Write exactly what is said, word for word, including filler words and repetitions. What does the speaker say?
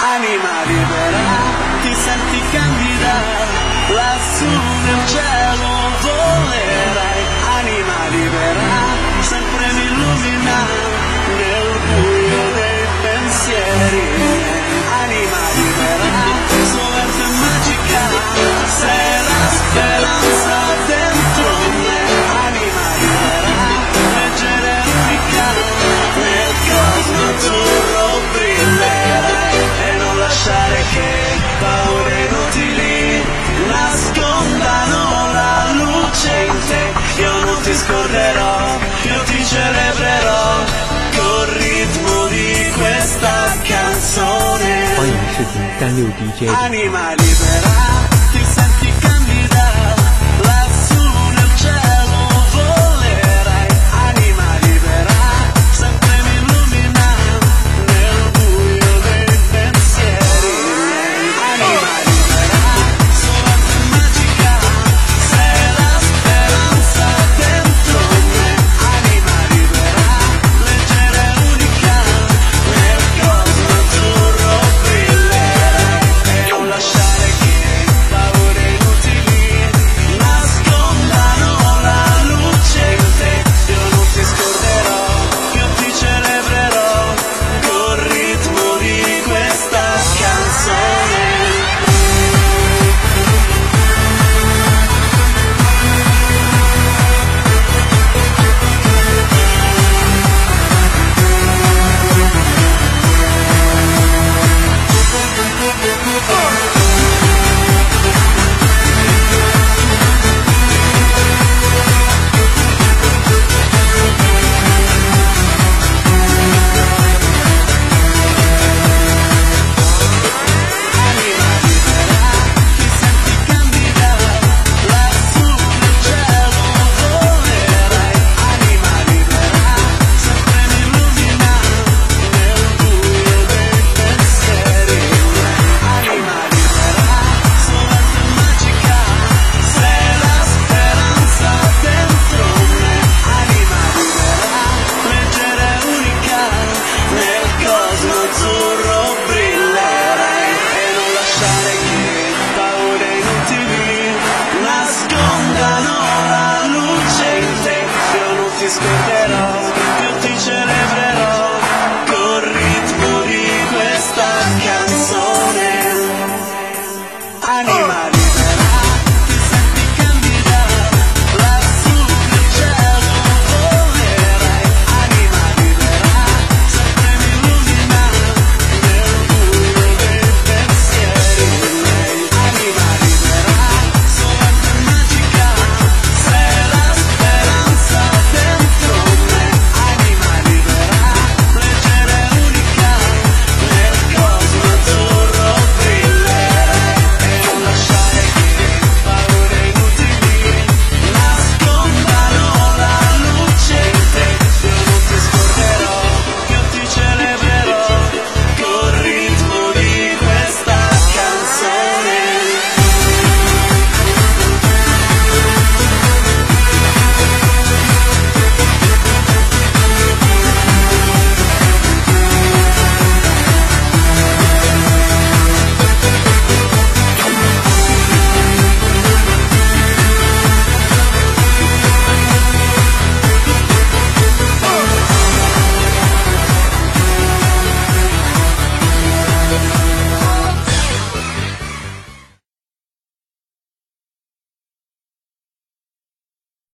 Anima libera, ti senti candida, lassù nel cielo volerai. Anima libera, sempre mi illumina nel buio dei pensieri. Anima libera, soave e magica, sei la speranza dentro me. Anima libera, leggera e ricca, nel cosmo azzurro brillerai. E non lasciare che paure inutili nascondano la luce in te. Io non ti scorderò, io ti celebrerò col ritmo di questa canzone. 欢迎试听三六 D J。 Anima libera